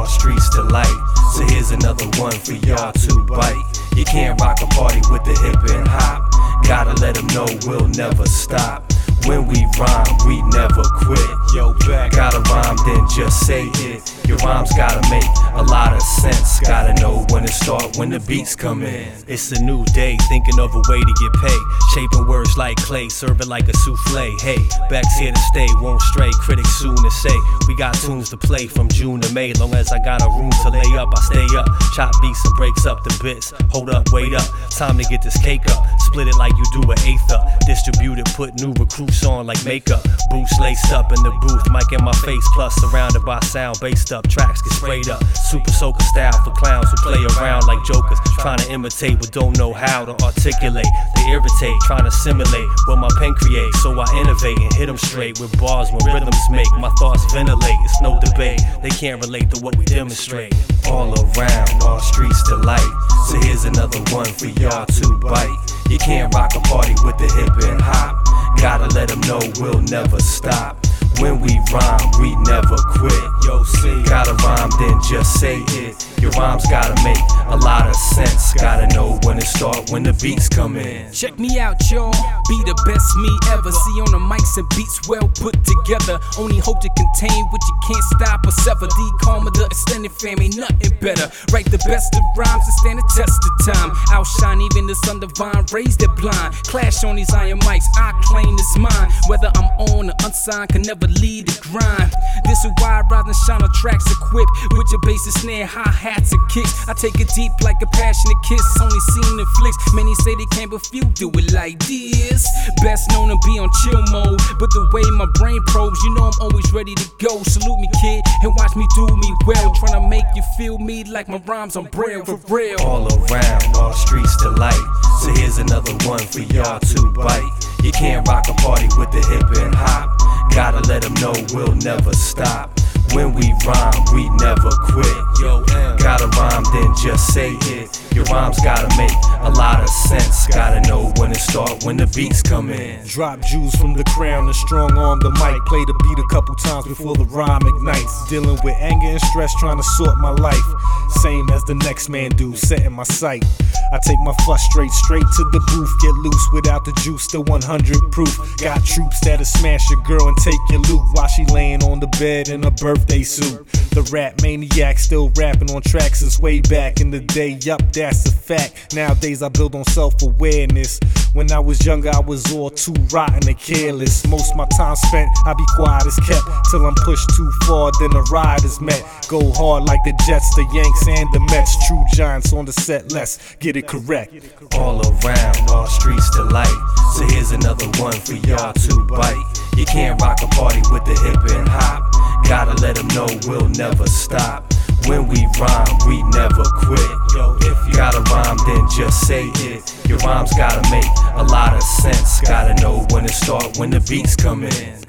all streets to light. So here's another one for y'all to bite. You can't rock a party with the hip and hop. Gotta let them know we'll never stop. When we rhyme, we never quit. Yo, back. Gotta rhyme, then just say it. Your rhymes gotta make a lot of sense. Gotta know when to start, when the beats come in. It's a new day, thinking of a way to get paid. Shaping words like clay, serve it like a souffle. Hey, back's here to stay, won't stray. Critics soon to say we got tunes to play from June to May. Long as I got a room to lay up, I stay up. Chop beats and breaks up the bits. Hold up, wait up, time to get this cake up. Split it like you do an eighth up. Distribute it, put new recruits on like makeup. Boots laced up in the booth, mic in my face, plus surrounded by sound based up. Tracks get sprayed up, super soaker style for clowns who play around like jokers, trying to imitate but don't know how to articulate. They irritate, trying to simulate what my pen creates. So I innovate and hit them straight with bars when rhythms make my thoughts ventilate. It's no debate, they can't relate to what we demonstrate. All around, all streets to light. So here's another one for y'all to bite. You can't rock a party with the hip and hop. Gotta let them know we'll never stop. When we rhyme, we never quit. Yo, see, gotta rhyme, then just say it. Your rhymes gotta make a lot of sense. Gotta know when to start, when the beats come in. Check me out, y'all. Be the best me ever. See on the mics and beats well put together. Only hope to contain what you can't stop or sever. D Karma, the extended fam, ain't nothing better. Write the best of rhymes and stand the test of time. Outshine even the sun divine, raise the blind. Clash on these iron mics, I claim it's mine. Whether I'm on or unsigned, can never lead the grind. This is why I rise and shine on tracks equipped with your bass and snare, hi-hats and kicks. I take it deep like a passionate kiss, only seen in flicks. Many say they can't, but few do it like this. Best known to be on chill mode, but the way my brain probes, you know I'm always ready to go. Salute me, kid, and watch me do me well. Tryna make you feel me like my rhymes on braille, for real. All around, all streets to light. So here's another one for y'all to bite. You can't rock a party with the hip and hop. Gotta let them know we'll never stop. When we rhyme, we never quit. Yo, gotta rhyme, then just say it. Your rhymes gotta make a lot of sense. Gotta know when to start, when the beats come in. Drop jewels from the crown and strong arm the mic. Play the beat a couple times before the rhyme ignites. Dealing with anger and stress, trying to sort my life. Same as the next man do, setting my sight. I take my frustrate straight to the booth. Get loose without the juice, still 100 proof. Got troops that'll smash your girl and take your loot while she laying on the bed in her birthday suit. The rap maniac still rapping on tracks since way back in the day. Yup, that's a fact. Nowadays I build on self-awareness. When I was younger I was all too rotten and careless. Most my time spent, I be quiet as kept. Till I'm pushed too far, then the ride is met. Go hard like the Jets, the Yanks and the Mets. True giants on the set, let's get it correct. All around, all streets to light. So here's another one for y'all to bite. You can't rock a party with the hip and hop. Gotta let them know we'll never stop. When we rhyme, we never quit. Yo, if you gotta rhyme, then just say it. Your rhymes gotta make a lot of sense. Gotta know when to start, when the beats come in.